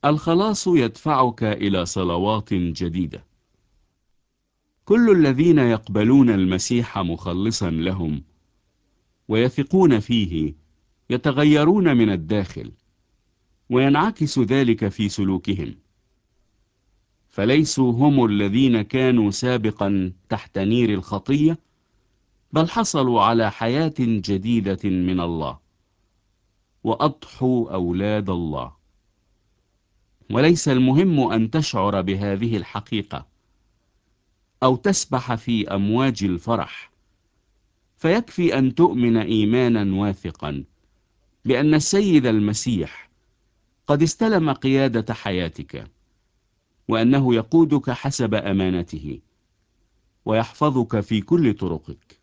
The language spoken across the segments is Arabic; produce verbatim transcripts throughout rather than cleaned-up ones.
الخلاص يدفعك إلى صلوات جديدة. كل الذين يقبلون المسيح مخلصا لهم ويثقون فيه يتغيرون من الداخل، وينعكس ذلك في سلوكهم، فليسوا هم الذين كانوا سابقا تحت نير الخطية، بل حصلوا على حياة جديدة من الله، وأضحوا أولاد الله. وليس المهم أن تشعر بهذه الحقيقة أو تسبح في أمواج الفرح، فيكفي أن تؤمن إيمانا واثقا بأن السيد المسيح قد استلم قيادة حياتك، وأنه يقودك حسب أمانته ويحفظك في كل طرقك.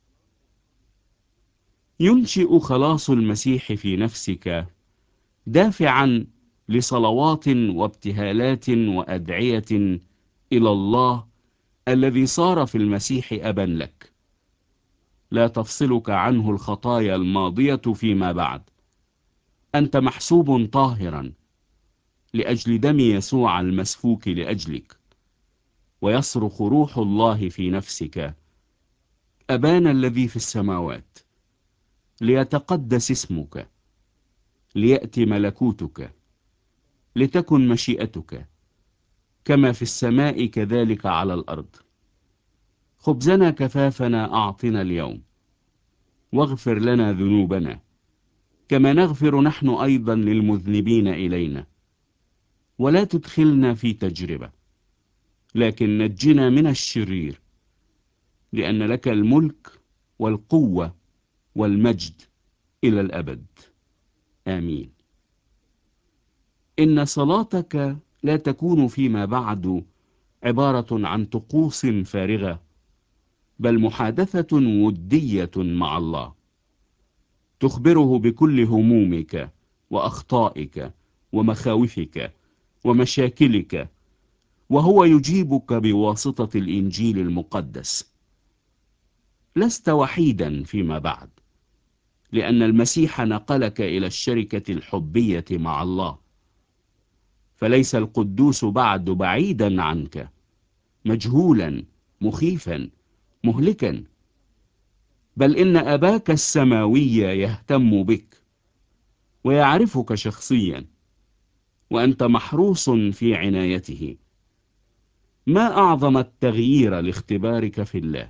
ينشئ خلاص المسيح في نفسك دافعا لصلوات وابتهالات وأدعية إلى الله الذي صار في المسيح أبا لك. لا تفصلك عنه الخطايا الماضية فيما بعد. أنت محسوب طاهرا لأجل دم يسوع المسفوك لأجلك. ويصرخ روح الله في نفسك: أبانا الذي في السماوات، ليتقدس اسمك، ليأتي ملكوتك، لتكن مشيئتك كما في السماء كذلك على الأرض. خبزنا كفافنا أعطنا اليوم، واغفر لنا ذنوبنا كما نغفر نحن أيضا للمذنبين إلينا، ولا تدخلنا في تجربة، لكن نجنا من الشرير، لأن لك الملك والقوة والمجد إلى الأبد. آمين. إن صلاتك لا تكون فيما بعد عبارة عن طقوس فارغة، بل محادثة ودية مع الله، تخبره بكل همومك وأخطائك ومخاوفك ومشاكلك، وهو يجيبك بواسطة الإنجيل المقدس. لست وحيدا فيما بعد، لأن المسيح نقلك إلى الشركة الحبية مع الله. فليس القدوس بعد بعيدا عنك، مجهولا، مخيفا، مهلكا، بل إن أباك السماوي يهتم بك ويعرفك شخصيا، وأنت محروس في عنايته. ما أعظم التغيير لاختبارك في الله!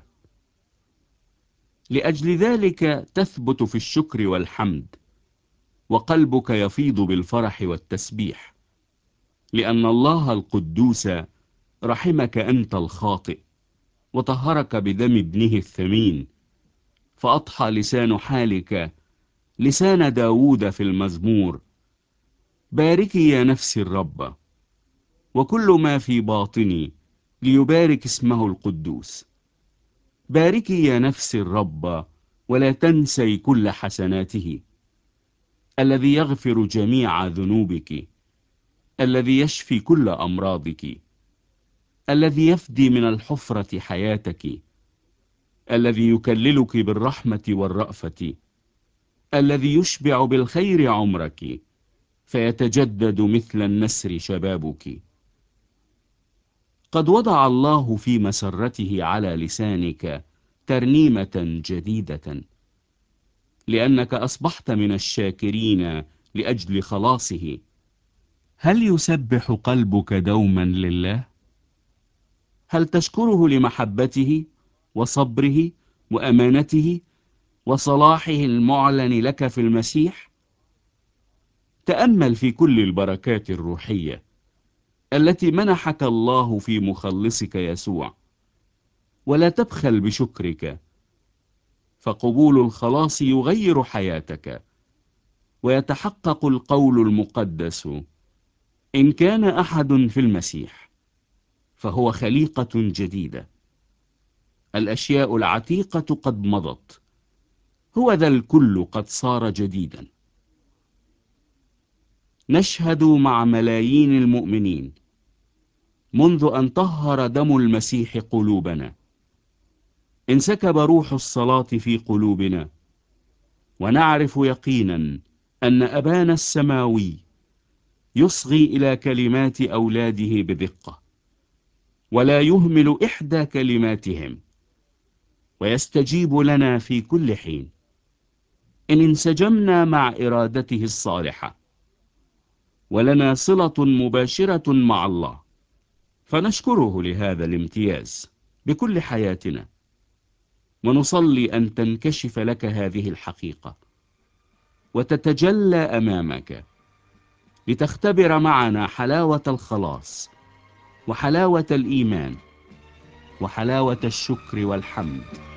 لأجل ذلك تثبت في الشكر والحمد، وقلبك يفيض بالفرح والتسبيح، لأن الله القدوس رحمك أنت الخاطئ، وطهرك بدم ابنه الثمين، فأضحى لسان حالك لسان داود في المزمور: باركي يا نفسي الرب، وكل ما في باطني ليبارك اسمه القدوس. باركي يا نفسي الرب، ولا تنسي كل حسناته، الذي يغفر جميع ذنوبك، الذي يشفي كل أمراضك، الذي يفدي من الحفرة حياتك، الذي يكللك بالرحمة والرأفة، الذي يشبع بالخير عمرك، فيتجدد مثل النسر شبابك. قد وضع الله في مسرته على لسانك ترنيمة جديدة، لأنك أصبحت من الشاكرين لأجل خلاصه. هل يسبح قلبك دوما لله؟ هل تشكره لمحبته وصبره وأمانته وصلاحه المعلن لك في المسيح؟ تأمل في كل البركات الروحية التي منحك الله في مخلصك يسوع، ولا تبخل بشكرك، فقبول الخلاص يغير حياتك، ويتحقق القول المقدس: إن كان أحد في المسيح فهو خليقة جديدة، الأشياء العتيقة قد مضت، هو ذا الكل قد صار جديدا. نشهد مع ملايين المؤمنين منذ أن طهر دم المسيح قلوبنا، انسكب روح الصلاة في قلوبنا، ونعرف يقينا أن أبانا السماوي يصغي إلى كلمات أولاده بدقة، ولا يهمل إحدى كلماتهم، ويستجيب لنا في كل حين إن انسجمنا مع إرادته الصالحة، ولنا صلة مباشرة مع الله، فنشكره لهذا الامتياز بكل حياتنا، ونصلي أن تنكشف لك هذه الحقيقة وتتجلى أمامك، لتختبر معنا حلاوة الخلاص وحلاوة الإيمان وحلاوة الشكر والحمد